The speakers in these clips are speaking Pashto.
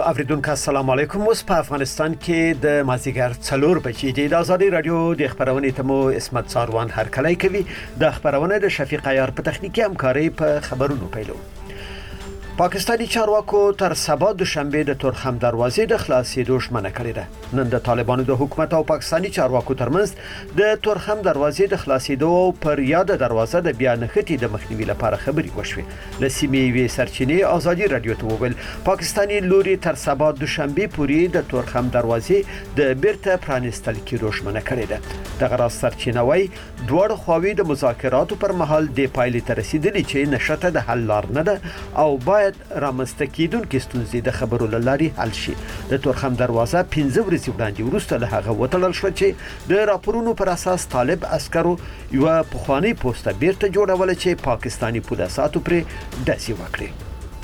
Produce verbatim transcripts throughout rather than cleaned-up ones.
اوریدونکو السلام علیکم. اوس په افغانستان کې د مازیګر څلور بجې د آزادي رادیو د خبرونې تمو اسمت ساروان هرکلی کوي. د خبرونه د شفیق عیار په تخنیکی همکاري په خبرونو پیلو. پاکستانی چارواکو تر سبا دوشنبه د تورخم دروازې د خلاصېدو ژمنه کړې ده. نن د طالبانو د حکومت او پاکستانی چارواکو ترمنځ د تورخم دروازې د خلاصېدو او پر یاد دروازه د بیا نښتې د مخنیوي لپاره خبرې وشوې. له سیمې یوې سرچینې آزادي رادیو ته وویل پاکستانی لوري تر سبا دوشنبه پورې د تورخم دروازې د بیرته پرانستل کېدو ژمنه کړې ده. دغه راز سرچینه وايي دواړه خواوې د مذاکراتو پر مهال د پایلې ته رسیدلي چې نشته د حل لار نه ده او باید رامنځته کېدونکې ستونزې د خبرو له لارې حل شي. د تورخم دروازه پنځه ورځې وړاندې وروسته له هغه وتړل شوه چې د راپورونو پر اساس طالب عسکرو یوه پخوانۍ پوسټه بیرته جوړوله چې پاکستانی پولیسو پرې ډزې وکړې.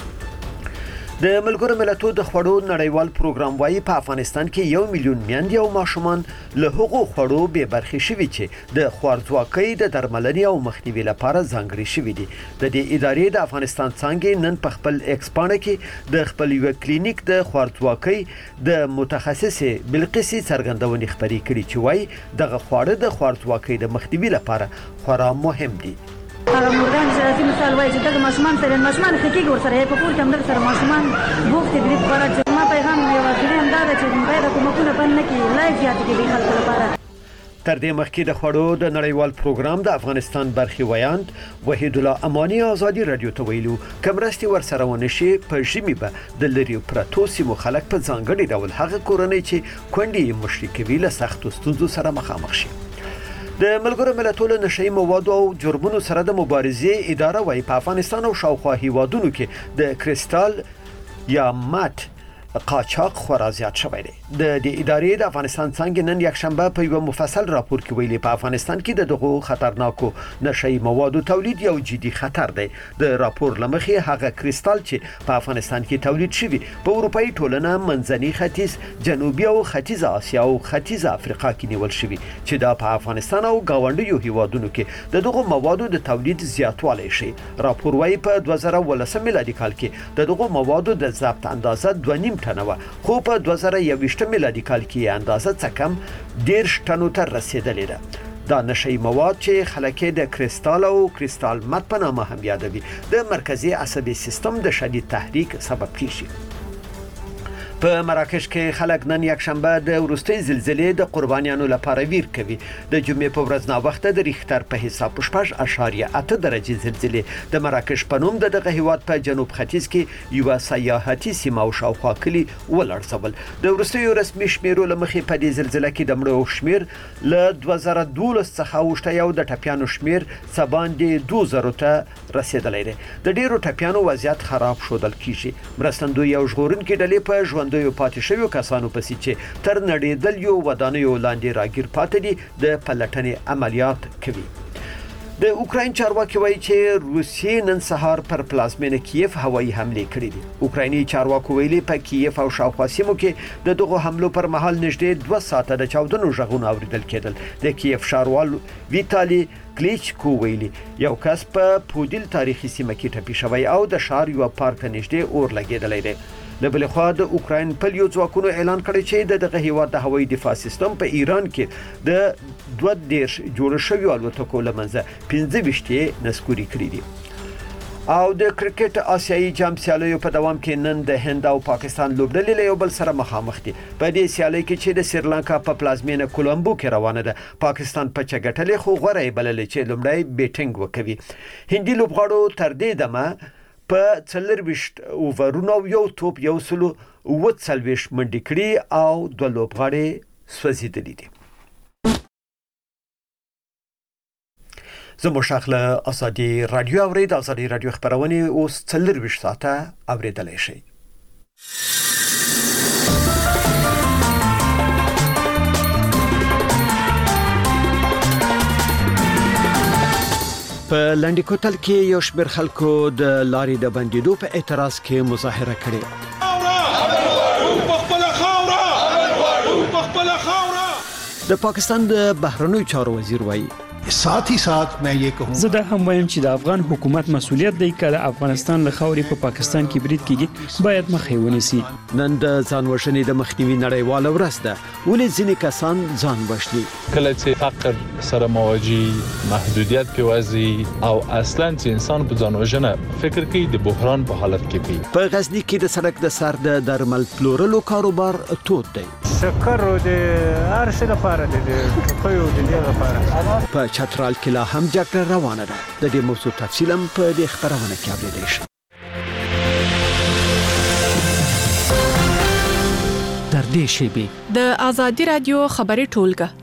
د ملګرو ملتونو د خوړو نړیوال پروګرام وايي په افغانستان کې یو میلیون میندې او ماشومان له هغو خوړو بې برخې شوي چې د خوارځواکۍ د درملنې او مخنیوي لپاره ځانګړي شوي دي. د دې ادارې د افغانستان څانګې نن په خپل ایکس پاڼه کې د خپل یو کلینیک د خوارځواکۍ د متخصصې بلقیسي څرګندونې خبرې کړې چې وايي دغه خواړه د خوارځواکۍ د مخنیوي لپاره خورا مهم دي. هغه مردان چې راځي مثال وایي چې دغه ماشومان سره ماشومان خکېږي ورسره یې په کور کې هم دغه سره ماشومان بوختې دي خوراک چې ما پیغام یو واقعي هم دا ده چې باید حکومتونه بند نه کړي لایف زیاتې کړي خلکو لپاره. تر دې مخکې د خوړو د نړیوال پروګرام د افغانستان برخي ویاند وحید الله امانی آزادي رادیو ته ویلو کمرستي ورسره ونشي په ژمي به د لری پرتو سیمو خلک په ځانګړي ډول هغه کورنۍ چې کونډې مشري کوي له سختو ستونزو سره مخامخ شي. د ملګرو ملتونو نشئی موادو او جرمونو سره د مبارزې اداره وايي په افغانستان او شاوخوا هیوادونو کې د کریستال یا مات قاچاق خورا زیات شوی دی. د دې ادارې د افغانستان څنګه نن یک شنبه په یو مفصل راپور کې ویلي په افغانستان کې د دغه خطرناکو نشئی موادو تولید یو جدي خطر دی. د راپور لمخې هغه کریستال چې په افغانستان کې تولید شوی په اروپאי ټولنه منځني ختیځ جنوبي او ختیځ اسیا او ختیځ افریقا کې نیول شوی چې دا په افغانستان او گاونډیو هیوادونو کې د دغه موادو د تولید زیاتوالی شي. راپور وايي په دوه زره ولسم میلادي کال کې د دغه موادو د ضبط اندازه دوه نیم ټنه خو په دوه زره یوویشت میلادي کال کې اندازه څه کم دیرش ټنو ته رسیدلې ده. دا نشئی مواد چې خلک د کریستال او کریستال مت په نامه هم یادوي د مرکزي عصبي سیستم د شدید تحریک سبب کیږي. په مراکش کې خلک نن یک شنبه د وروستۍ زلزلې د قربانیانو لپاره ویر کوي. د جمعې په ورځ ناوخته د ریختر په حساب شپږ اعشاریه اته درجې زلزلې د مراکش په نوم د دغه هیواد په جنوب ختیځ کې یو سیاحتي سیمه او شاوخوا کلي ولړزول. د وروستیو رسمي شمیرو لمخې په دې زلزلې کې د مړو شمیر له دوه زره دولس څخه اوښته یو د ټپیانو شمیر سباندې دوه زره ته رسیدلی دی. د ډیرو ټپیانو وضعیت خراب شودل کیږي. مرستندوی او ژغورونکي ډلې په ژوند د یو پاتې شویو کسانو پسې چې تر نړیدل یو ودانیو لاندې راګیر پاتې دي د پلټنې عملیات کوي. د اوکراین چارواکي وایي چې روسیې نن سهار پر پلازمینه کیف هوایي حمله کړې دي. اوکرایني چارواکو ویلي په کیف او شاوخوا سیمو کې د دغه حملو پر مهال نږدې دوه ساعته د چاودنو غږونه اوریدل کېدل. د کیف ښاروال ویتالي کلیچکو ویلي یو کس په پودیل تاریخي سیمه کې ټپي شوی او د ښار یو پارک ته نږدې اور لګېدلی دی. له بلې خوا د اوکراین پلیو ځواکونو اعلان کړی چې د دغه هیواد د هوایي دفاع سیستم په ایران کې د دوه دیرش جوړ شویو الوتکو له منځه پنځه ویشت یې نسکوري کړي دي. او د کرکټ آسیایي جام سیالیو په دوام کې نن د هند او پاکستان لوبډلې له یو بل سره مخامخ دي. په دې سیالۍ کې چې د سریلانکا په پلازمینه کولمبو کې روانه ده پاکستان په چګټلې خو غوره یې بللې چې لومړی بیټینګ وکوي. هندي لوبغاړو تر دې دمه په څلرویشت اوورونو یو توپ یو سلو اوه څلوېښت منډې کړي او دوه لوبغاړي سوځېدلي دي. زموږ شاخله آزادي رادیو اورید. آزادي رادیو خبرونه اوس څلرویشت ساعته اوریدلی شئ. په لنډی کوتل کې یو شمېر خلکو د لارې د بندیدو په اعتراض کې مظاهره کړې. د پاکستان د بهرنیو چارو وزیر وایي साथ ही साथ मैं ये कहूँ زه دا هم وایم چې د افغان حکومت مسؤلیت دی که د افغانستان له خاورې په پاکستان کې برید کیږي باید مخه یې ونیسي. نن د ځان وژنې د مخنیوي نړیواله ورځ ده، ولې ځینې کسان ځان وژني؟ کله چې فقر سره مواجه، محدودیت په وځي او اصلا چې انسان په ځان وژنه فکر کوي د بحران په حالت کې وي. په غزنی کې د سړک د سر د درمل پلورلو کاروبار تود دی. شکر او د هر څه لپاره د ټوخیو د دې لپاره. په چترال کې لا هم جګړه روانه ده. د دې موضوع تفصیل هم په دې خبرونه کې اورېدای شئ. تر دې شیبې د آزادي رادیو خبري ټولګه.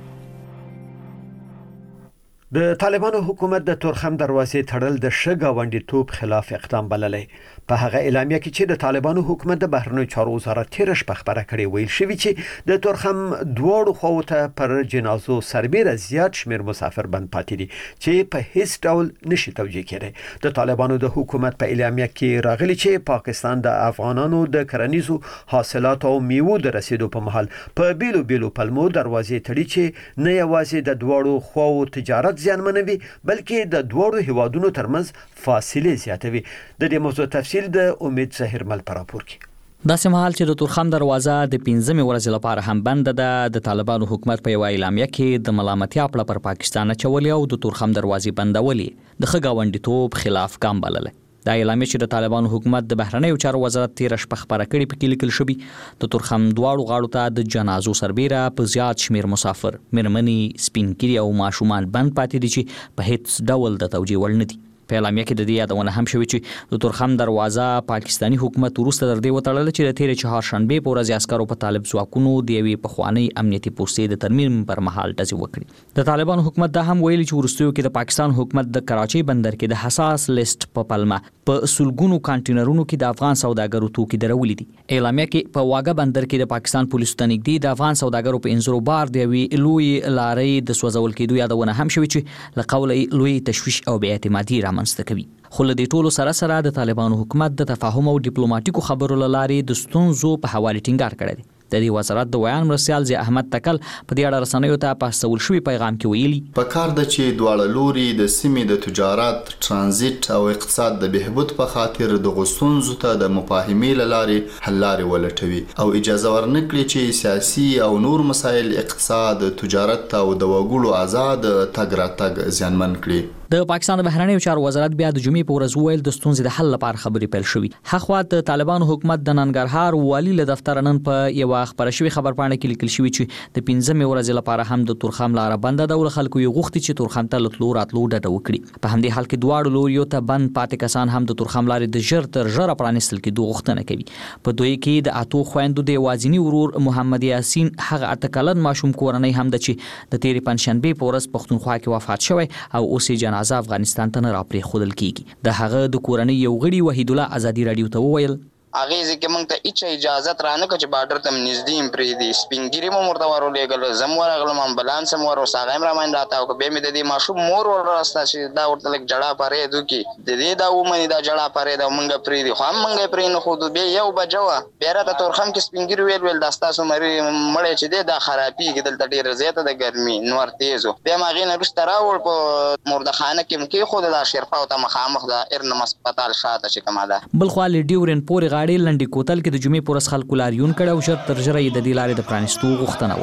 د طالبانو حکومت د تورخم دروازې تړل د شګاونډي توپ خلاف اقدام بللی. په هغه اعلامیه کې چې د طالبانو حکومت د بهرنیو چارو وزارت تیر شپه خبره کړې ویل شوی چې د تورخم دواړو خواو ته پر جنازو سربېره زیات شمیر مسافر بند پاتې دي چې په هیڅ ډول نشي توجیه کېدی. د طالبانو د حکومت په اعلامیه کې راغلي چې پاکستان د افغانانو د کرنیزو حاصلاتو او میوو د رسیدو په مهال په بیلو بیلو پلمو دروازې تړي چې نه یوازې د دواړو خواو تجارت زیانمنوي بلکې د دواړو هیوادونو ترمنځ فاصله زیاتوي. د دې موضوع تفصیل د امید ظاهر مل پر راپور کې. داسې مهال چې د تورخم دروازه د پنځمې ورځې لپاره هم بند ده، د طالبانو حکومت په یو اعلامیه کې د ملامتیا پړه پر پاکستان اچولې او د تورخم دروازې بندولې د ښه ګاونډیتوب خلاف ګام بللی. دا اعلامیه چې د طالبانو حکومت د بهرنیو چارو وزارت تیر شپه خبره کړې پکې لیکل شوی د تورخم دواړو غاړو ته د جنازو سربېره په زیات شمیر مسافر، مېرمنې، سپینګیري او ماشومان بند پاتې دي چې په هیڅ ډول د توجیه وړ نه دي. په اعلامیه کې د دې یادونه هم شوې چې د تورخم دروازه پاکستانی حکومت وروسته تر دې وتړل چې د تېرې چهارشنبې په ورځ عسکرو په طالب ځواکونو د یوې پخوانۍ امنیتي پوستې د ترمیم پر مهال ډزې وکړي. د طالبانو حکومت دا هم ویلي چې وروستیو کې د پاکستان حکومت د کراچۍ بندر کې د حساس لیست په پلمه په سلګونو کانټینرونو کې د افغان سوداګرو توکي درولي دي. اعلامیه کې په واګه بندر کې د پاکستان پولیسو ته نږدې د افغان سوداګرو په انځورو بار د یوې لوی لارۍ د سوځول کېدو یادونه هم شوې چې له قوله لوی تشویش او بې اعتمادي رامنځته کوي. خو له دې ټولو سره سره د طالبانو حکومت د تفاهم او ډیپلوماټیکو خبرو له لارې د ستونزو په حواله ټینګار کړی دی. د دې وزارت د ویان مرسیال ضیاء احمد تکل په دې اړه رسنیو ته په استول شوي پیغام کې ویلي په کار د چې دواړه لوري د سیمې د تجارت، ترانزیت او اقتصاد د بهبود په خاطر د غوښتنو ته د مفاهمې له لارې حل لارې ولټوي او اجازه ورنکړي چې سیاسي او نور مسایل اقتصاد، تجارت او د وګړو آزاد تګ راتګ زیانمن کړي. د پاکستان د بهرنیو چارو وزارت بیا د جمعې په ورځ ویل د ستونزې د حل لپاره خبرې پیل شوې. هغه د طالبانو حکومت د ننګرهار والي له دفتر نن په یو خبره شوی خبرپاڼه کې لیکل شوی چې د پنځمې ورځې لپاره هم د تورخم لاره بنده ده او خلکو یې غوښتي چې تورخم ته لتلو راتلو ډډه وکړي. په همدې حال کې دواړو لوریو ته بند پاتې کسان هم د تورخم لارې د ژر تر ژره پرانیستل کېدو غوښتنه کوي. په دوی کې د اتو خویندو د یوازیني ورور محمد یاسین هغه اته کلن ماشوم کورنۍ هم ده چې د تېرې پنجشنبې په ورځ پښتونخوا کې وفات شوی او اوس یې جنازه افغانستان ته نه راپرې ښودل کېږي. د هغه د کورنۍ یو غړي وحید الله ازادي رادیو ته وویل هغه ځکه موږ ته هیڅ اجازه ترانه کړ چې بارډر ته نږدې پرې دي سپینګری مو مرته ورولېګل زم ورغلم امبولانس مو ور وساغم را باندې راته او به مې د دې ماشوم مور ور راسته چې دا ورته لګ جړه پرې دو کې د دې دا ومني دا جړه پرې دا موږ پرې دي خو موږ پرې نه خو به یو بجوا بیره ته تورخم کې سپینګری ویل ویل داستا سمري مړې چې دا خرابي کې دلته ډیر زیاته د ګرمي نور تیزو به ما غینه رښت راول په مردخانه کې کې خو د شرفا او ته مخامخ د ارنم هسپتال شاته چې کومه ده بل خو لډیورن پورې غاړي لنډي کوتل کې د جمعې پورس خلکو لاریون کړه او شر تر ژره د دې لارې د پرانیستو غوښتنه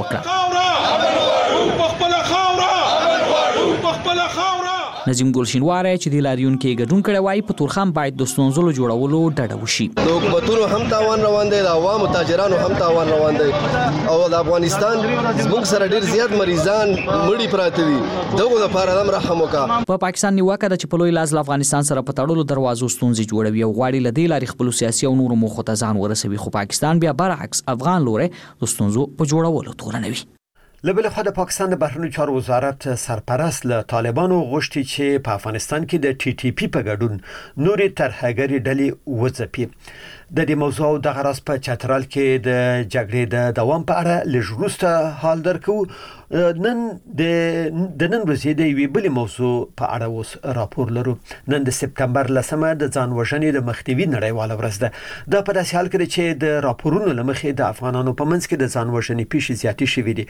وکړه. نظیم ګلشینواره چې د لاریون کې ګډون کړی وای په تورخم باید د ستونزو جوړولو ډډه وشي. د حکومتونو هم تاوان روان دی، د عوامو تاجرانو هم تاوان روان دی او د افغانستان زموږ سره ډیر زیات مریضان مړي پراته دي. دغه لپاره هم رحم وکړه. په پاکستان نیوکه ده چې په لوی لاس له افغانستان سره په تړلو دروازو ستونزې جوړوي او غواړي له دې لارې خپل سیاسي او نورو موخو ته ځان ورسوي. خو پاکستان بیا برعکس افغان لوري د ستونزو په جوړولو تورنوي. لبل خو د پاکستان د بهرنیو چارو وزارت سرپرست له طالبانو غوښتي چې په افغانستان کې د ټي ټي پی په ګډون نوري ترهګری ډلې وځپي. د دې موضوع د غراس په چترال کې د جګړې د دوام په اړه لږروسته حال درکو. نن د د نن ورځې د یوې بلې موضوع په اړه اوس راپور لرو. نن د سپتمبر لسمه د ځان وژنې د مخنیوي نړیواله ورځ ده. دا په داسې حال کې چې د راپورونو له مخې د افغانانو په منځ کې د ځان وژنې پیښې زیاتې شوې دي. تازه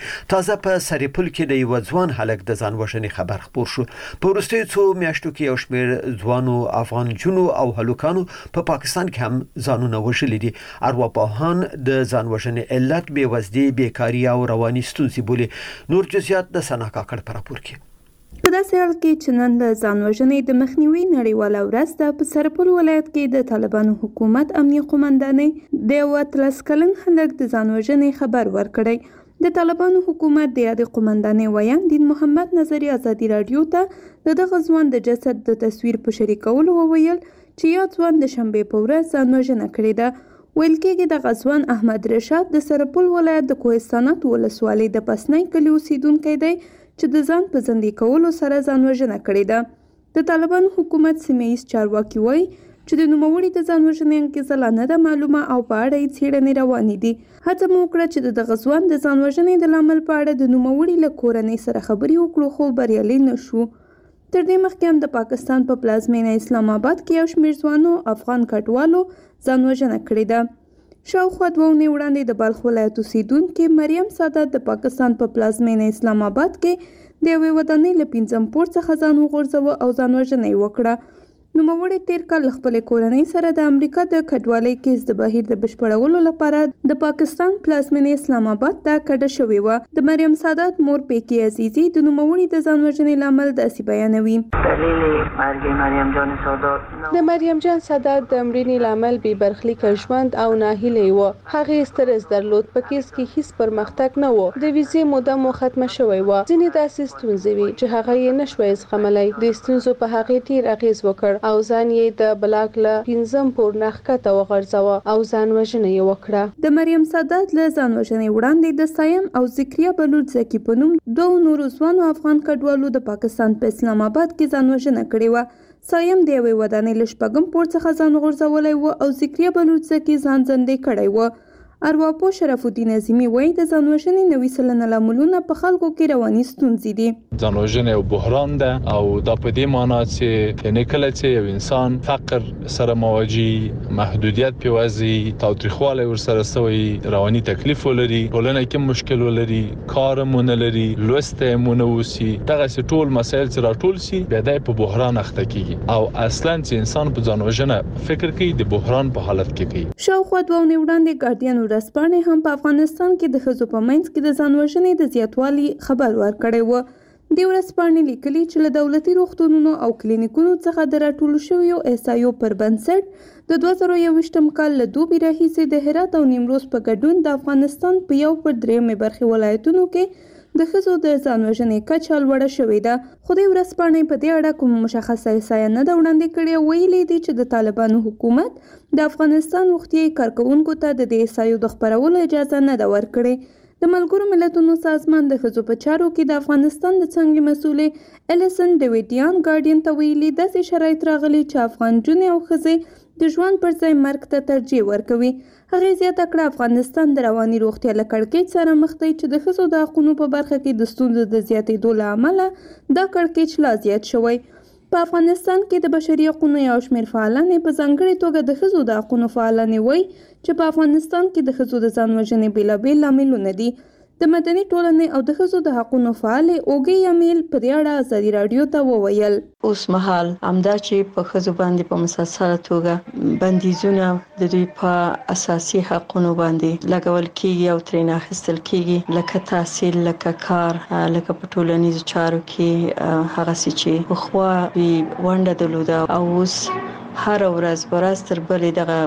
تازه په سرپل کې د یو ځوان هلک د ځان وژنې خبر خبر شو. په وروستیو څو میاشتو کې یو شمېر ځوانو افغان جنو او هلکانو په پا پاکستان کې هم ځانونه وژلي دي. ارواپوهان د ځان وژنې علت بېوزلي، بیکاري او رواني ستونزې بولي. نور جزئیات د سنا کاکړ په راپور کې. په داسې حال کې چې نن د ځان وژنې د مخنیوي نړیواله ورځ ده، په سرپل ولایت کې د طالبانو حکومت امنیه قومندانۍ د یو اتلس کلن هلک د ځان وژنې خبر ورکړی. د طالبانو حکومت د یادې قومندانۍ ویاند دین محمد نظري ازادي راډیو ته د دغه ځوان د جسد د تصویر په شریکولو وویل چې یا ځوان د شنبې په ورځ ځان وژنه کړې ده. ویل کېږي دغه ځوان احمد رشاد د سرپل ولایت د کوهستانات ولسوالۍ د پسنۍ کلي اوسیدونکی دی چې د ځان په زندې کولو سره ځان وژنه کړې ده. د طالبانو حکومت سیمه ییز چارواکي وایي چې د نوموړي د ځان وژنې انګیزه لا نه ده معلومه او په اړه یې څېړنې روانې دي. هڅه مو وکړه چې د دغه ځوان د ځان وژنې د لامل په اړه د نوموړي له کورنۍ سره خبرې وکړو، خو بریالي نه شو. تر دې مخکې هم د پاکستان په پلازمینه اسلام آباد کې یو شمېر ځوانو افغان کډوالو ځان وژنه کړې ده. شاوخوا دوه اونۍ وړاندې د بلخ ولایت اوسیدونکې مریم سادات د پاکستان په پلازمینه اسلام آباد کې د یوې ودانۍ له پنځم پوړ څخه ځان وغورځوه او ځان وژنه یې وکړه. نوموړي تیر کال له خپلې کورنۍ سره د امریکا د کډوالۍ کیس د بهیر د بشپړولو لپاره د پاکستان پلازمینې اسلام آباد ته کډه شوې وه. د مریم سادات مور پیکی عزیزي د نوموړي د ځان وژنې لامل داسې بیانوي. د مریم جان سادات د مړینې لامل بې برخلیکه ژوند او ناهیلي و. هغې سترس درلود، په کیس کې هیڅ پرمختګ نه و، د ویزې موده مو ختمه شوې وه. ځینې داسې ستونزې وي چې هغه یې نشوای زغملی. د ستونزو په هغې ډېر اغېز وکړ او ځان یې د بلاک له پنځم پوړ نه ښکته وغورځوه او ځان وژنه یې وکړه. د مریم سادات له ځان وژنې وړاندې د سایم او ذکریا بلوچ زکي په نوم دوه نورو ځوانو افغان کډوالو د پاکستان په اسلام آباد کې ځان وژنه کړې وه. سایم د یوې ودانۍ له شپږم پوړ څخه ځان غورځولی و او ذکریا بلوچ زکي ځان زندې کړی و. ارواپوه شرف الدین عظیمي وایي د ځان وژنې نوي سلنه لاملونه په خلکو کې رواني ستونزې دي. ځان وژنه یو بحران ده او دا په دې معنی چې یعنی کله چې یو انسان فقر سره مواجه، محدودیت پیوازي، تاوتریخوالی ورسره سوی، رواني تکلیف ولري، ټولنه کې مشکل ولري، کار مون لري، لوست مون وسی، دغه ټول مسایل چې راټول سي بیا د په بحران اخته کیږي او اصلا چې انسان په ځان وژنه فکر کوي د بحران په حالت کې کوي. شاوخوا دوه اونۍ وړاندې ګارډین ورځپاڼې هم په افغانستان کې د ښځو په منځ کې د ځان وژنې د زیاتوالي خبر ورکړی و. دې ورځپاڼې لیکلي چې له دولتي روغتونونو او کلینیکونو څخه د راټولو شویو احصایو پر بنسټ د دوه زره یوویشتم کال له دوبي راهیسې د هرات او نیمروز په ګډون د افغانستان په یو پر درېیمې برخې ولایتونو کې د ښځو د ځان وژنې کچه لوړه شوې ده. خو دې ورځپاڼې په دې اړه کومه مشخصه احصایه نه ده وړاندې کړې. ویلي دي چې د طالبانو حکومت د افغانستان روغتیايي کارکوونکو ته د دې احصایو د خپرولو اجازه نه ده ورکړې. د ملګرو ملتونو سازمان د ښځو په چارو کې د افغانستان د څانګې مسؤلې الیسن ډیویډیان ګارډین ته ویلي داسې شرایط راغلي چې افغان نجونې او ښځې د ژوند پر ځای مرګ ته ترجیح ورکوي. هغې زیاته کړه افغانستان د رواني روغتیا له کړکېچ سره مخ دی چې د ښځو د حقونو په برخه کې د ستونزو د زیاتېدو له امله دا کړکېچ لا زیات شوی. په افغانستان کې د بشري حقونو یو شمېر فعالانې په ځانګړې توګه د ښځو د حقونو فعالانې وایي چې په افغانستان کې د ښځو د ځان وژنې بېلابېل لاملونه دي. د مدني ټولنې او د ښځو د حقونو فعالې اوږې یمیل په دې اړه ازادي راډیو ته وویل اوس مهال همدا چې په ښځو باندې په مسلسله توګه بندیزونه د دوی په اساسي حقونو باندې لګول کېږي او ترې اخیستل کېږي، لکه تحصیل، لکه کار، لکه په ټولنیزو چارو کې هغسې چې پخوا دوی ونډه درلوده او اوس هر ورځ ورځ تر بلې دغه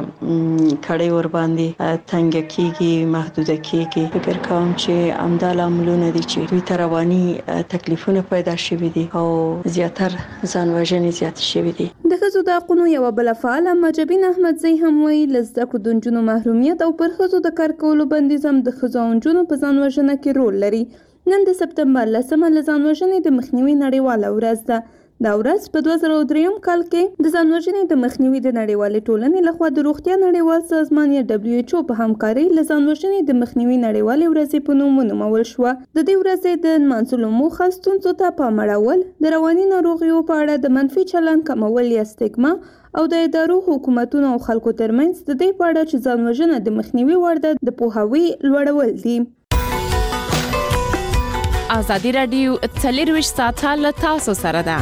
کړۍ ور باندې تنګه کېږي، محدوده کېږي. فکر کوم چې همدا لاملونه دي چې دوی ته رواني تکلیفونه پیدا شوي دي او زیاتر ځان وژنې زیاتې شوي دي. د ښځو د حقونو یوه بله فعاله مجبین احمدزی هم وایي له زده کړو د نجونو محرومیت او پر ښځو د کار کولو بندیز هم د ښځو او نجونو په ځان وژنه کې رول لري. نن د سپتمبر لسمه له ځان وژنې د مخنیوي نړیواله ورځ ده. دا ورځ په دوه زره درېیم کال کې د ځان وژنې د مخنیوي د نړیوالې ټولنې لخوا د روغتیا نړیوال سازمان یا دبلیو ایچ او په همکارۍ له ځان وژنې د مخنیوي نړیوالې ورځې په نوم ونومول شوه. د دې ورځې د نمانځلو موخه ستونزو ته پام اړول، د رواني ناروغیو په اړه د منفي چلند کمول یا سټیګما او د ادارو، حکومتونو او خلکو ترمنځ د دې په اړه چې ځان وژنه د مخنیوي وړ ده د پوهاوي لوړول دي. ازادي رادیو څلرویشت ساعته له تاسو سره ده.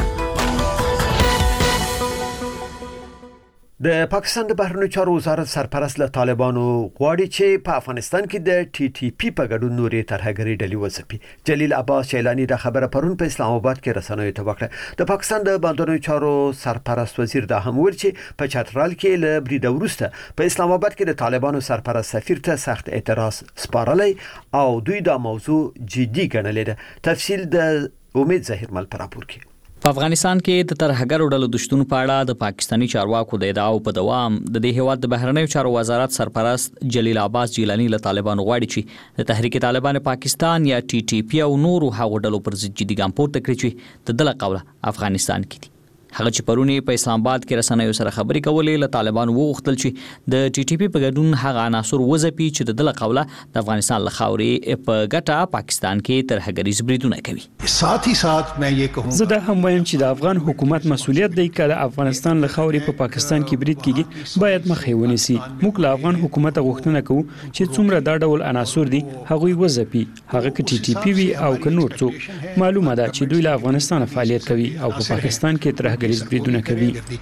د پاکستان د بهرنیو چارو وزارت سرپرست له طالبانو غواړي چې په افغانستان کې د ټي ټي پی په ګډون نورې ترهګري ډلې وځپي. جلیل عباس شیلانی د خبره پرون په اسلام آباد کې رسنیو ته وکړه. د پاکستان د بهرنیو چارو سرپرست وزیر دا هم ویل چې په چترال کې له برید وروسته په اسلام آباد کې د طالبانو سرپرست سفیر ته سخت اعتراض سپارلی او دوی دا موضوع جدي ګڼلې ده. تفصیل د امید ظاهر مل پر راپور کې. په افغانستان کې د ترهګرو ډلو د شتون په اړه د پاکستاني چارواکو د ادعاو په دوام د دې هیواد د بهرنیو چارو وزارت سرپرست جلیل عباس جیلانی له طالبانو غواړي چې د تحریک طالبان پاکستان یا ټي ټي پی او نورو هغو ډلو پر ضد جدي ګام پورته کړي چې د دغه قوله افغانستان کې دي. هغه چې پرونی په اسلام آباد کې رسنیو سره خبرې کولې له طالبان وغوښتل چې د ټي ټي پی په ګډون هغه عناصر وځپي چې د دغه قوله د افغانستان له خاورې په ګټه پاکستان کې ترهګریز بریدونه کوي. साथ ही साथ मैं ये कहूँ زه دا هم وایم چې د افغان حکومت مسؤلیت دی چې د افغانستان له خاورې په پاکستان کې برید کیږي باید مخې ونیسي. موږ له افغان حکومت غوښتنه کوو چې څومره دا ډول عناصر دي هغه وځپي، هغه کې ټي ټي پی وي او که نور څوک. معلومه ده چې دوی له افغانستان فعالیت کوي او په پاکستان کې ترهګریز بریدونه کوي.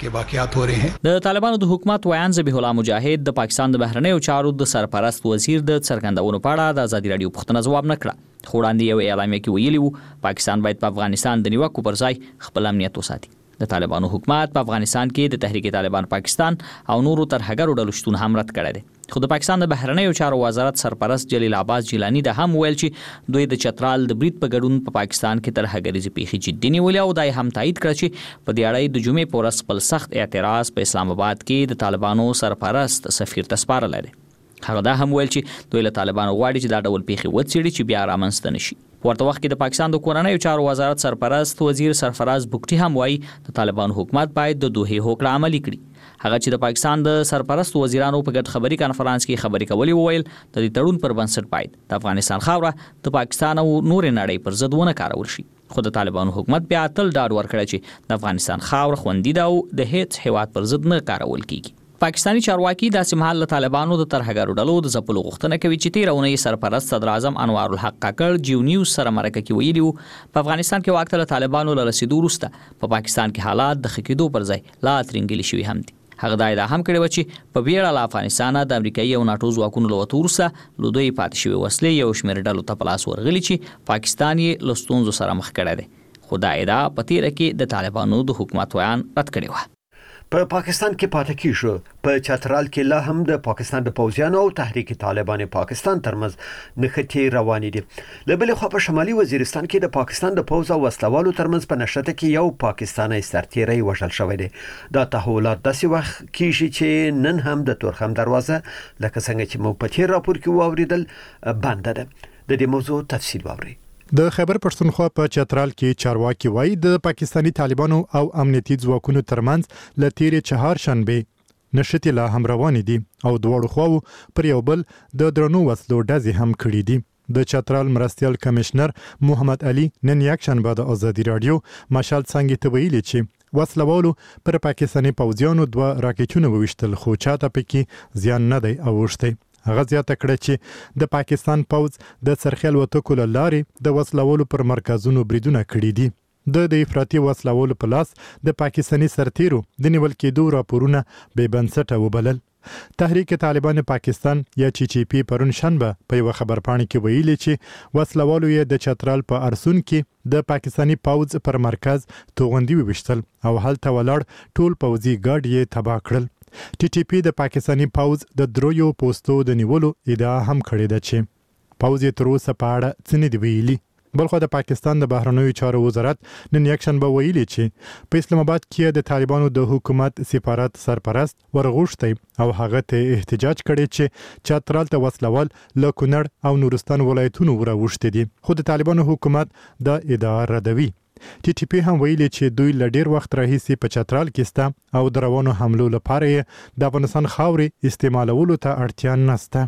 د طالبانو د حکومت ویان ذبیح الله مجاهد د پاکستان د بهرنیو چارو د سرپرست وزیر د څرګندونو په اړه د ازادي رادیو پوښتنه ځواب نه کړه. خو وړاندې یو اعلامیه کې ویلي وو پاکستان باید په افغانستان د نیوکو پر ځای خپل امنیت وساتي. د طالبانو حکومت په افغانستان کې د تحریک طالبان پاکستان او نورو ترهګرو ډلو شتون هم رد کړی دی. خو د پاکستان د بهرنیو چارو وزارت سرپرست جلیل عباس جیلانی د هم ویل چې دوی د چترال د برید په ګډون په پاکستان کې ترهګریزي پیښې جدي نیولې او دا هم تایید کړ چې په دې اړه د جمعې په ورځ خپل سخت اعتراض په اسلام آباد کې د طالبانو سرپرست سفیر ته سپارلی دی. هغه دا هم ویل چې دوی له طالبانو غواړي چې دا ډول پیښې وڅېړي چې بیا رامنځته نشي. ورته وخت کې د پاکستان د کورنیو چارو وزارت سرپرست وزیر سرفراز بوکټي هم وایي د طالبانو حکومت باید د دوحې هوکړه عملي کړي. هغه چې د پاکستان د سرپرست وزیرانو په ګډ خبري کانفرنس کې خبرې کولې وویل د دې تړون پر بنسټ باید د افغانستان خاوره د پاکستان او نور نړۍ پر ضد ونه کارول شي. خو د طالبانو حکومت بیا تل ډاډ ورکړی چې د افغانستان خاوره خوندي ده او د هیڅ هیواد پر ضد نه کارول کیږي. پاکستانی چارواکي داسې مهال له طالبانو د ترهګرو ډلو د ځپلو غوښتنه کوي چې تېره اونۍ سرپرست صدر اعظم انوار الحق کاکړ جیو نیوز سره مرکه کې ویلي وو په افغانستان کې واک ته له طالبانو له رسېدو وروسته په پاکستان کې حالات د ښه کېدو پر ځای لا ترنګلي شوي هم دي. هغه دا ادعا هم کړې وه چې په بیړه له افغانستانه د امریکایي او ناټو ځواکونو له وتو وروسته له دوی پاتې شوې وسلې یو شمېر ډلو ته په لاس ورغلي چې پاکستان یې له ستونزو سره مخ کړی دی. خو دا ادعا په تېره کې د طالبانو د حکومت ویان رد کړې وه. په پاکستان کې پاتې کیږو. په چترال کې لا هم د پاکستان د پوځیانو او تحریک طالبان پاکستان ترمنځ نښتې روانې دي. له بلې خوا په شمالي وزیرستان کې د پاکستان د پوځ او وسلوالو ترمنځ په نښته کې یو پاکستانی سرتیری وژل شوی دی. دا تحولات داسې وخت کیږي چې نن هم د تورخم دروازه لکه څنګه چې مو په تیر راپور کې واوریدل بنده ده. د دې موضوع تفصیل واورئ. د خیبر پښتونخوا په چترال کې چارواکي وایي د پاکستانی طالبانو او امنیتي ځواکونو ترمنځ له تیرې چهار شنبه نښتې لا هم روانې دي او دواړو خواو پر یو بل د درنو وسلو ډزې هم کړي دي. د چترال مرستیال کمشنر محمد علي نن یک شنبه د ازادي رادیو مشال څنګه ته ویلي چې وسلوالو پر پاکستانی پوځیانو دوه راکټونه وویشتل خو چاته پکې زیان نه دی اوښتی. هغه زیاته کړه چې د پاکستان پوځ د سرخیل وتکو له لارې د وسلوالو پر مرکزونو بریدونه کړي دي. د د افراطي وسلوالو په لاس د پاکستانی سرتیرو د نیول کېدو راپورونه بې بنسټه وبلل. تحریک طالبان پاکستان یا ټي ټي پی پرون شنبه په یو خبرپاڼه کې ویلي چې وسلوالو یې د چترال په ارسون کې د پاکستانی پوځ پر مرکز توغندي وویشتل او هلته ولاړ ټول پوځي ګاډ یې تباه کړل. ټي ټي پی د پاکستانی پوځ د درویو پوسټو د نیولو ادعا هم کړې ده چې پوځ یې تر اوسه په اړه څه نه دي ویلي. بلخو د پاکستان د بهرنیو چارو وزارت نن یک شنبه ویلي چې په اسلام آباد کې د طالبانو د حکومت سفارت سرپرست ورغوښتی او هغه ته احتجاج کړي چې چترال ته وسلوال له کونړ او نورستان ولایتونو وروښتي دي. خو د طالبانو حکومت دا ادعا ردوي. ټي ټي پی هم ویلي چې دوی له ډیر وخت راهیسې په چترال کې سته او د روانو حملو لپاره یې د افغانستان خاورې استعمالولو ته اړتیا نشته.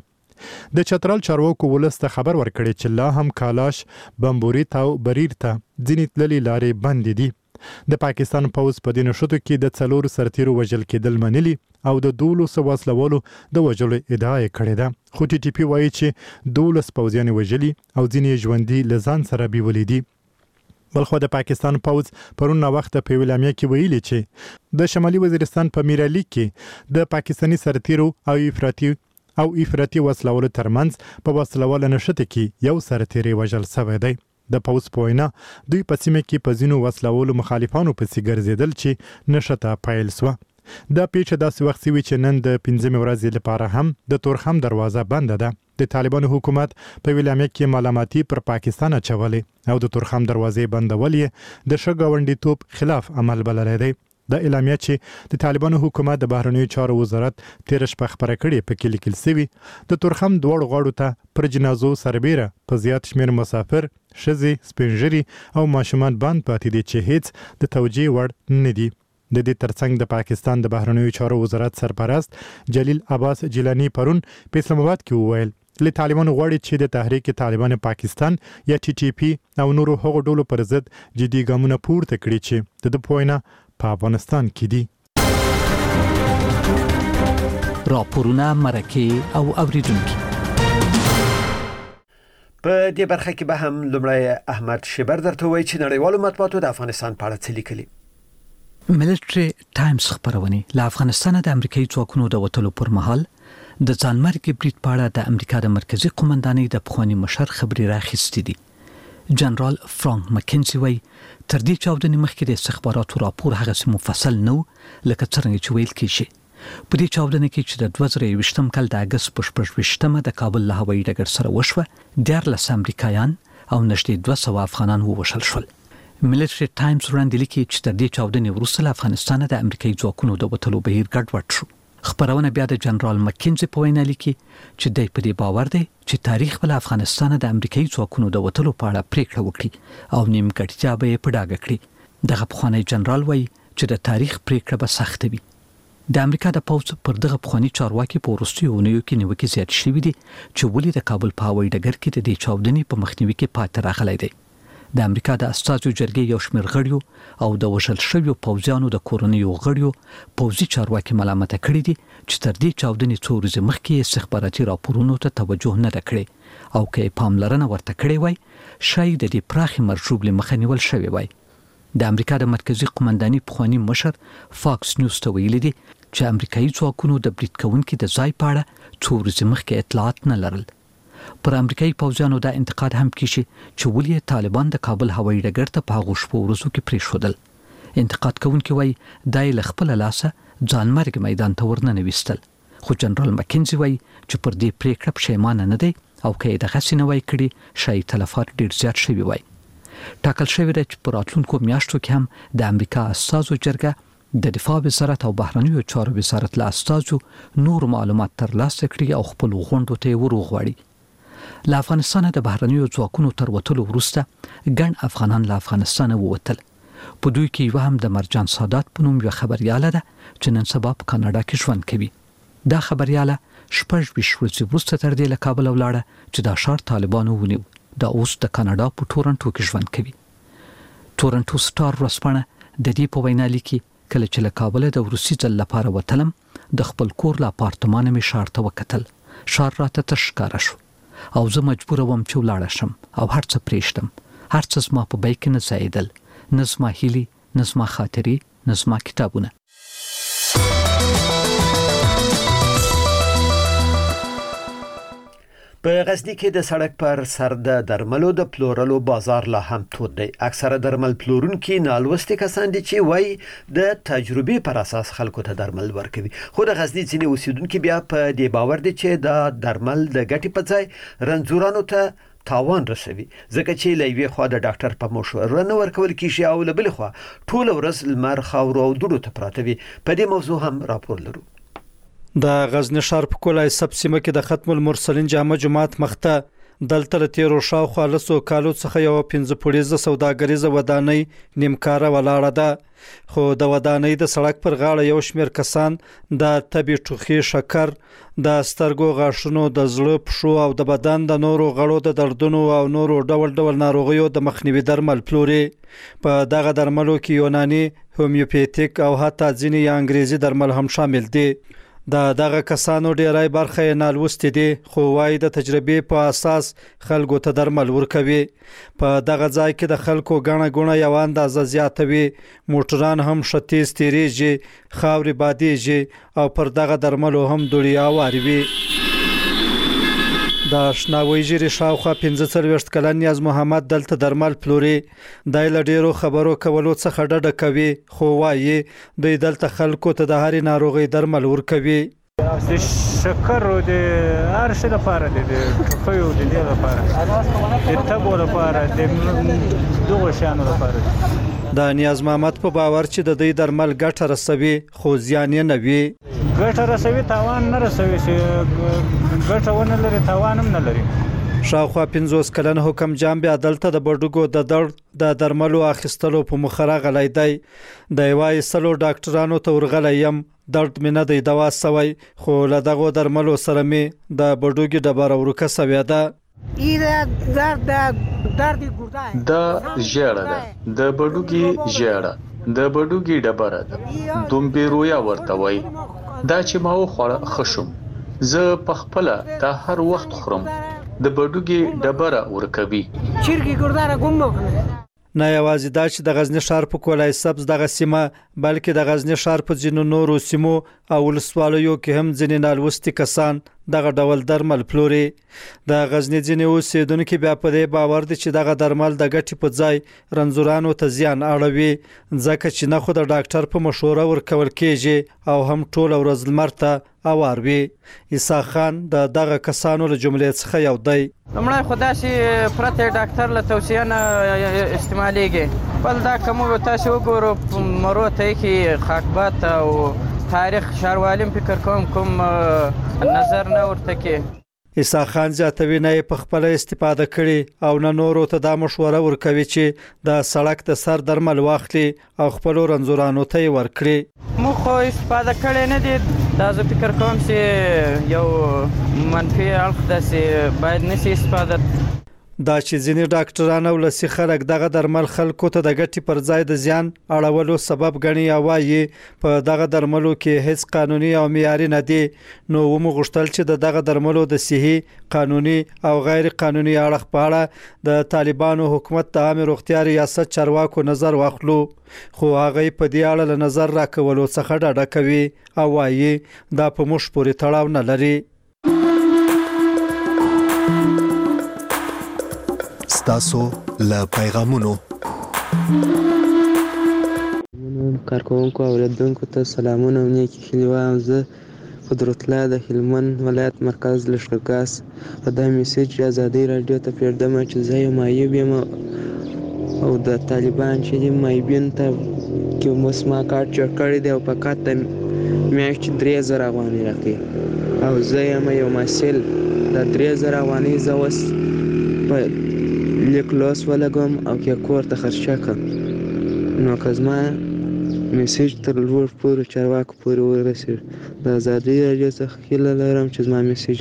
د چترال چارواکو ولس ته خبر ورکړي چې لا هم کالاش، بمبوریت او بریر ته ځینې تللې لارې بندې دي. د پاکستان پوز په دې نشټو کې د څلور سرتیرو وژل کېدل منلي او د دولس وسلوالو د وژلو ادعا یې کړې ده، خو ټي ټي پی وایي چې دولس پوځیان وژلي او ځینې ژوندي له ځان سره بیولې دي. بلخو د پاکستان پوز پرون وخت په اعلامیه کې ویلي چې د شمالي وزیرستان په میرعلی کې د پاکستانی سرتیرو او افراطي او افراطي وسلوالو ترمنځ په وسلواله نشته کې یو سرتیری وژل شوی دی. د پوز په وینا دوی په سیمه کې په ځینو وسلوالو مخالفانو پسې ګرځېدل چې نشته پایل سوه. دا پیښه داسې وخت وی چې نن د پنځمې ورځې لپاره هم د تورخم دروازه بنده ده. د طالبانو حکومت په ویلامه کې ملامتي پر پاکستان اچولې او د تورخم دروازې بندول یې د ښه ګاونډیتوب خلاف عمل بللی دی. د اعلامیه چې د طالبانو حکومت د بهرنیو چارو وزارت تیر شپه خبره کړې په کې لیکل شوی د تورخم دوړ غاړو ته پر جنازو سربېره په زیات شمیر مسافر، ښځې، سپینږیري او ماشومان بند پاتې دي چې هیڅ د توجیه وړ نه دي. د دې ترڅنګ د پاکستان د بهرنیو چارو وزارت سرپرست جلیل عباس جیلانی پرون په اسلام آباد کې وویل له طالبانو غواړي چې د تحریک طالبان پاکستان یا ټي ټي پی او نورو هغو ډلو پر ضد جدي ګامونه پورته کړي چې د پوینه په افغانستان کې دي. راپورونه مرکه او اوریدونکو په دې برخه کې به هم لمړی احمد شبر درته وایي چې نړیوالو مطبوعاتو د افغانستان په اړه څه لیکلي. ملټری ټایمز خبرونه له افغانستان د امریکایي ځواکونو د وټلو پر مهال د ځانمرګي بریټ پاړه د امریکا د مرکزی قومندانۍ د پخوانی مشر خبري راخستې دي. جنرال فرانک مکنزي وایي تر دې چاودنې مخکې د استخباراتو راپور هغه مفصل نه لکه څنګه چې ویل کیږي. په دې چاودنه کې چې د دوه زره یوویشتم کال د اگست په شپږویشتمه د کابل له هوایي ډګر سره وشوه، دیارلس امریکایان او نږدې دوه سوه افغانان ووژل شول. ملټری ټایمز وړاندې لیکي چې تر دې چاودنې وروسته له افغانستان د امریکایي ځواکونو د وټلو بهیر ګډوډ شو. خبرونه بیا د جنرال مکنزي په وینا لیکي چې دوی په دې باور دی چې تاریخ بل افغانستان د امریکایي ځواکونو د وټلو په اړه پریکړه وکړي او نیمګړتیا به یې په ډاګه کړي. دغه پخوانی جنرال وایي چې د تاریخ پریکړه به سخت وي. د امریکا د پوز پر دغه پخوانی چارواکي په وروستیو اونیو کې نیوکې زیات شوې دي چې ولې د کابل په هوایي ډګر کې د دې چاودنې په مخنیوي کې پاتې راغلی دی. د امریکا د استازو جرګې یو شمېر غړیو او د وژل شویو پوځیانو د کورنیو غړیو پوځي چارواکي ملامت کړي دي چې تر دې چاودنې څو ورځې مخکې استخباراتي راپورونو ته توجه نه ده کړې او که پاملرنه ورته کړې وای شاید د دې پراخي مرجوب مخه نیول شوی وای. د امریکا د مرکزی قومندانۍ پخوانی مشر فاکس نیوز ته ویلي دي چې امریکایي ځواکونو د بریټ کوونکي د ځای په اړه څو ورځې مخکې اطلاعات نه لرل. پر امریکایي پوځیانو دا انتقاد هم کیږي چې ولې طالبان د کابل هوایي ډګر ته په هغو شپو ورځو کې پرېښودل. انتقاد کوونکي وایي دا یې له خپله لاسه ځانمرګ میدان ته ورننویستل، خو جنرال مکنزي وایي چې پر دې پریکړه پښیمانه نه دی او که یې دغسې نه وای کړي شاید تلفات ډېر زیات شوي وای. ټاکل شوی دی چې په راتلونکو میاشتو کې هم د امریکا استازو جرګه د دفاع وزارت او بهرنیو چارو وزارت له استازو نور معلومات ترلاسه کړي او خپل غونډو ته وروغواړي. له افغانستان د بهرنیو ځواکونو تر وتلو وروسته ګڼ افغانان له افغانستان ووتل. په دوی کې یو هم د مرجان سادات په نوم یو خبرياله ده چې نن سبا په کاناډا کې ژوند کوي. دا خبرياله شپږ ویشت ورځې وروسته تر دې له کابل ولاړه چې دا ښار طالبانو ونیو. دا اوس د کاناډا په تورنټو کې ژوند کوي. تورنټو سټار ورځپاڼه د دې په وینا لیکي کله چې له کابل د وروسي ځل لپاره وتلم د خپل کور له اپارتمان مې ښار ته وکتل. ښار راته تش ښکاره شو او زه مجبور وم چې ولاړه شم او هر څه پرېږدم. هر څه زما په بیک کې نه ځایېدل، نه زما هیلې، نه زما خاطرې، نه زما کتابونه. په غزنی کې د سړک پر سر د درملو د پلورلو بازار لا هم تود دی. اکثره درمل پلورونکي نالوستي کسان دي چې وایي د تجربې پر اساس خلکو ته درمل ورکوي. خو د غزنی ځینې اوسیدونکي بیا په دې باور دي چې دا درمل د ګټې په ځای رنځورانو ته تاوان رسوي، ځکه چې له یوې خوا د ډاکټر په مشوره نه ورکول کیږي او له بلې خوا ټوله ورځ لمر، خاورو او دوړو ته پراته وي. په دې موضوع هم راپور لرو. د غزنی ښار په کولای سب سیمه کې د ختم المرسلین جامع جماعت مخته دلته له تیرو شاوخوا لسو کالو څخه یو پنځه پوړیزه سوداګریزه ودانۍ نیمکاره ولاړه ده خو د ودانۍ د سړک پر غاړه یو شمېر کسان د تبې ټوخي شکر د سترګو غاښونو د زړه پښو او د بدن د نورو غړو د دردونو او نورو ډول ډول ناروغیو د مخنیوي درمل پلوري په دغه درملو کې یوناني هومیوپیتیک او حتی ځینې یا انګریزي درمل هم شامل دي دا دغه کسانو ډیرای برخه یې نالوستې دي خو وايي د تجربې په اساس خلکو ته درمل ورکوي په دغه ځای کې د خلکو غاڼه غونه یو اندازه زیاتوي موټران هم شتیز تیریږي خاوري بادیږي او پر دغه درملو هم دوړیا واروي د شناوي جری شاوخوا پنځه څلوېښت کلن نیاز محمد دلته درمل پلوري دای له ډیرو خبرو کولو څخه ډډه کوي خو وايي د دلته خلکو ته د هرې ناروغي درمل ورکوي د شکر او د هر څه لپاره د ټوخیو د دې لپاره د تبو لپاره د دغه شانو لپاره د نیاز محمد په باور چې د دې درمل ګټه رسوي خو زیان یې نه وي ګټه رسوي تاوان نه رسوي چې ګټه ونه لري تاوان هم نه لري شاوخوا پنځوس کلن حکم جان بیا دلته د بډوګو د درد د درملو اخیستلو په مخره غلای دی د یوای سلو ډاکټرانو ته ورغلی یم درد مې نه دی دوا سوی خو له دغه درملو سره مې د بډوګي ډبره ورکه سوی ده دا ژړه ده د بډوګي ژړه د بډوګي ډبره ده دومبیرویا ورته وای دا چې ما وخوړه خشم زه په خپل دا هر وخت خورم د بډوګي ډبره ورکوي چیرګي ګرداره ګم وکړه نه یوازې دا چې د غزنی ښار په کولای سبز دغه سیمه بلکې د غزنی ښار په ځینو نورو سیمو او ولسوالیو کې هم ځینې نالوستي کسان دغه ډول درمل پلوري د غزنی ځینې اوسیدونکو بیا په دې باور دي چې دغه درمل د ګټې په ځای رنځورانو ته زیان اړوي ځکه چې نه خو د ډاکټر په مشوره ورکول کېږي او هم ټول ورځ لمر ته اوار وي عیسی خان د دغه کسانو له جملې څخه یو دی لمړی خو داسې پرته ډاکټر له توصیه نه استعمالیږي بل دا کوم تاسو وګورو مرو ته کې خاکبات او تاریخ ښاروالیم فکر کوم کوم نظر نه ورته کې عیسی خان زیاتوي نه په خپل استفاده کړي او نه نورو ته دا مشوره ورکوي چې د سړک د سر درمل واخلي او خپل رنځورانو ته ورکړي مو خو استفاده کړي نه دي دا زه فکر کوم چې یو منفي اړخ داسې باید نشي استفاده دا چې ځینې ډاکټران او لسی خلک دغه درمل خلکو ته د ګټې پر ځای د زیان اړولو سبب ګڼي او وايي په دغه درملو کې هیڅ قانوني او معیاري نه دي نو ومو غوښتل چې د دغه درملو د صحي قانوني او غیر قانوني اړخ په اړه د طالبانو حکومت د عامه روغتیا ریاست چارواکو نظر واخلو خو هغه په دې اړه له نظر راکولو څخه ډډه کوي او وايي دا په موږ پورې تړاو نه لري تاسو له پیغامونو کارکونکو او اوریدونکو ته سلامونه او نیکی هیلې وایم زه قدرت الله د هلمند ولایت مرکز لښکرګاس په دا میسج ازادي رادیو ته پرېږدم چې زه یو معیوب یم او د طالبان چې دي معیوبین ته کې مسما کارت جوړ کړی دی او په کارت ته میاشتې درې زره افغانۍ راکوي او زه یم یو محصل د درې زره افغانۍ زه اوس په لیک لوس ولګوم او کې کور ته خرچه کړم نو که زما میسیج تر لوړ پورې چارواکو پورې ورسېږي د ازادي راډیو څخه هیله لرم چې زما میسیج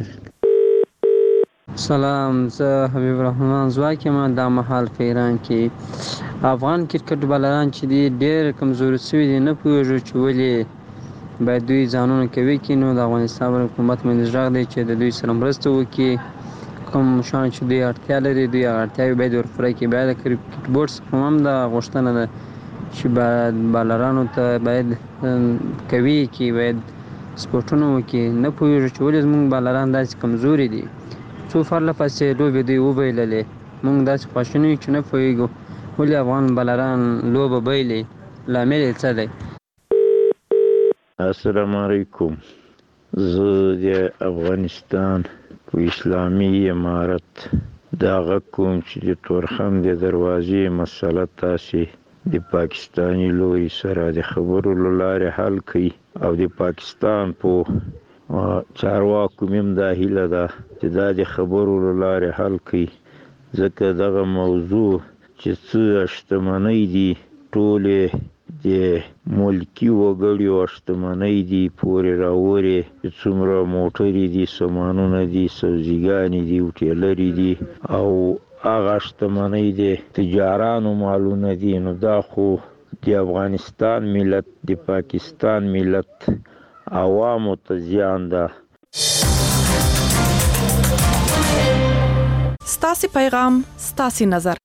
نشته سلام زه حبیب الرحمن ځواک یم دا مهال په ایران کې افغان کرکټ بالران چې دي ډېر کمزوري شوي دي نه پوهېږو چې ولې باید دوی ځانونه قوي کړي نو د افغانستان حکومت مې غږ دی چې د دوی سره مرسته وکړي کوم شان چې دوی اړتیا لري دوی اړتیاوې باید ورپوره کړي باید د کرکټ بورډ څخه هم دا غوښتنه ده چې باید بالرانو ته باید قوي کړي باید سپورټونه وکړي نه پوهېږو چې ولې زموږ بالران داسې کمزوري دي څو پرله پسې لوبې دوی وبایللې موږ داسې خواشیني یو چې نه پوهېږو ولې افغان بالران لوبه بایلي لامل یې څه دی السلام علیکم زه د افغانستان په اسلامي امارت دا غږ کوم چې د تورخم د دروازې مسله تاسې د پاکستاني لوري سره د خبرو له لارې حل کړي او د پاکستان په چارواکو مم دا هیله ده چې دا د خبرو لاره حل کړي ځکه دغه موضوع چې څه شتمنۍ دي ټولې د ملکی وګړو شتمنۍ دي پورې راوړي څومره موټرې دي سامانونه دي سوزیګانې دي او ټیلرې دي او هغه شتمنۍ دي تجارانو مالونه دي نو دا خو د افغانستان ملت د پاکستان ملت عوامو ته زیان ده. ستاسي پیغام ستاسي نظر